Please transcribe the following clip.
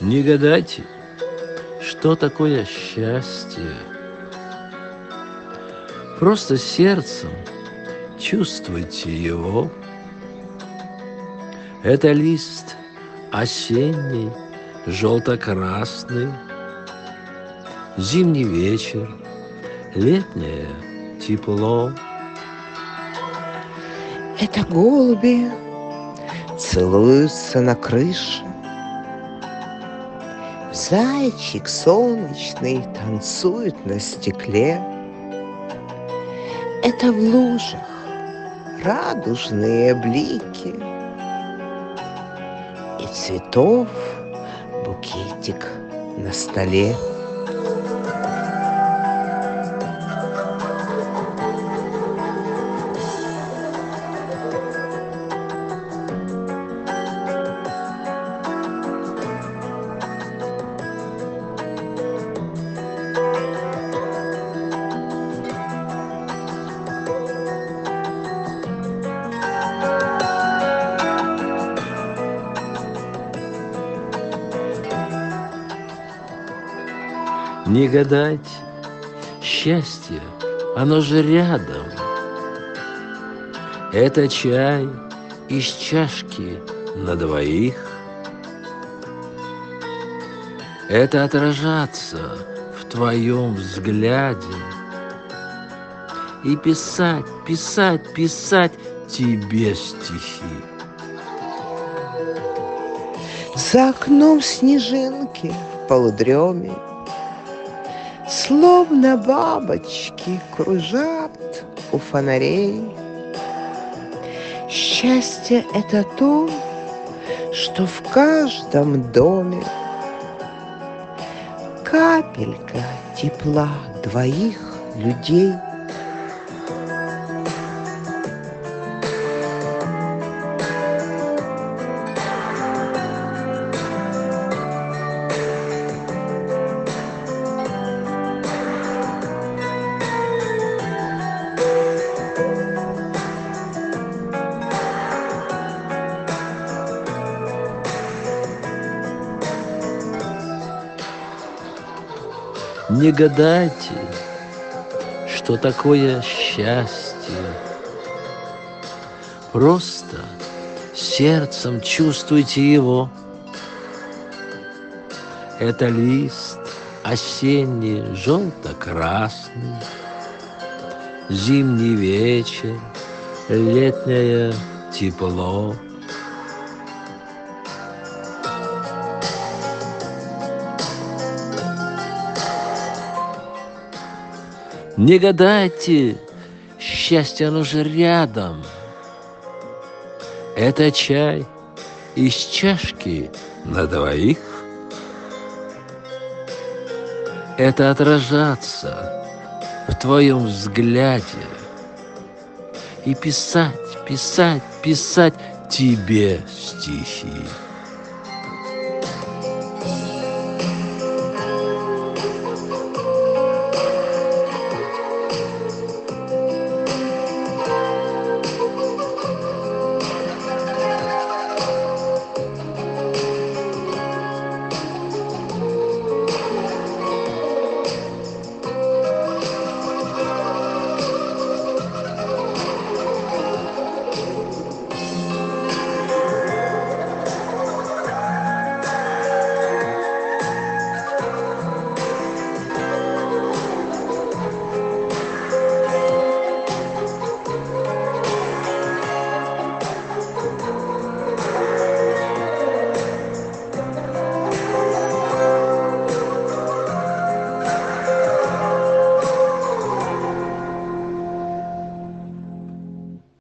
Не гадайте, что такое счастье. Просто сердцем чувствуйте его. Это лист осенний, желто-красный, зимний вечер, летнее тепло. Это голуби целуются на крыше. Зайчик солнечный танцует на стекле. Это в лужах радужные блики и цветов букетик на столе. Не гадайте, счастье, оно же рядом. Это чай из чашки на двоих. Это отражаться в твоем взгляде и писать, писать, писать тебе стихи. За окном снежинки в полудреме, словно бабочки, кружат у фонарей. Счастье — это то, что в каждом доме капелька тепла двоих людей. Не гадайте, что такое счастье. Просто сердцем чувствуйте его. Это лист осенний, желто-красный, зимний вечер, летнее тепло. Не гадайте, счастье оно же рядом. Это чай из чашки на двоих. Это отражаться в твоем взгляде и писать, писать, писать тебе стихи.